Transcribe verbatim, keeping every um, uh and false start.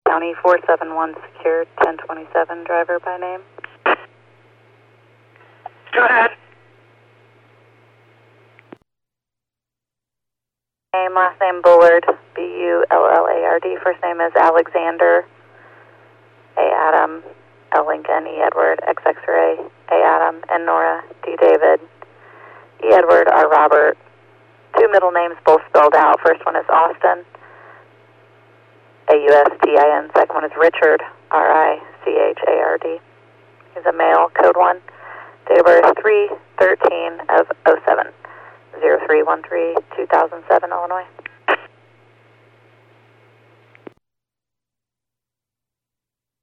County four seven one secure, ten twenty-seven, driver by name. Go ahead. Name, last name Bullard, B U L L A R D. First name is Alexander, A Adam, L Lincoln, E Edward, X X-ray, A Adam, N Nora, D David, E Edward, R Robert. Two middle names, both spelled out. First one is Austin, A U S T I N. Second one is Richard, R I C H A R D. He's a male, code one. Date of birth three thirteen of oh seven. zero three one three, two thousand seven, Illinois.